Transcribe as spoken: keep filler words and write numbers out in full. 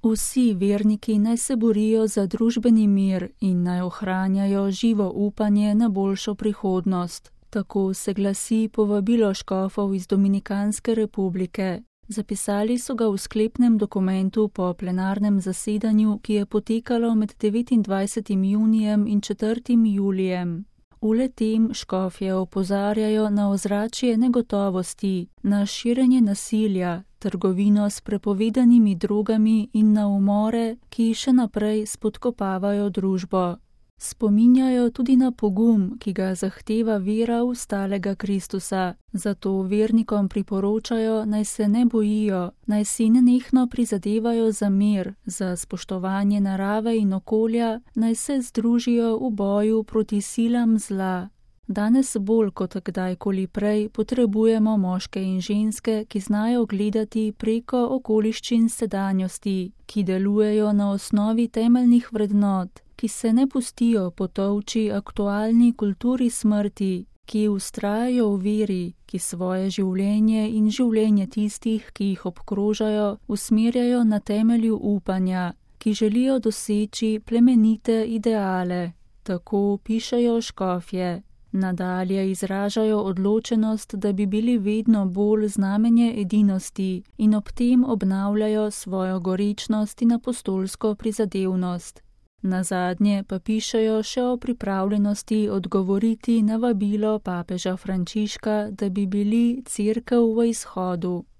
Vsi verniki naj se borijo za družbeni mir in naj ohranjajo živo upanje na boljšo prihodnost. Tako se glasi povabilo škofov iz Dominikanske republike. Zapisali so ga v sklepnem dokumentu po plenarnem zasedanju, ki je potekalo med devetindvajsetim junijem in četrtim julijem. V le-tem škofje opozarjajo na ozračje negotovosti, na širjenje nasilja, trgovino s prepovedanimi drogami in na umore, ki še naprej spodkopavajo družbo. Spominjajo tudi na pogum, ki ga zahteva vera v stalega Kristusa, zato vernikom priporočajo, naj se ne bojijo, naj si nenehno prizadevajo za mir, za spoštovanje narave in okolja, naj se združijo v boju proti silam zla. Danes bolj kot kdajkoli prej potrebujemo moške in ženske, ki znajo gledati preko okoliščin sedanjosti, ki delujejo na osnovi temeljnih vrednot, ki se ne pustijo potolči aktualni kulturi smrti, ki vztrajajo v veri, ki svoje življenje in življenje tistih, ki jih obkrožajo, usmerjajo na temelju upanja, ki želijo doseči plemenite ideale. Tako pišejo škofje. Nadalje izražajo odločenost, da bi bili vedno bolj znamenje edinosti in ob tem obnavljajo svojo gorečnost in apostolsko prizadevnost. Nazadnje pa pišejo še o pripravljenosti odgovoriti na vabilo papeža Frančiška, da bi bili cerkev v izhodu.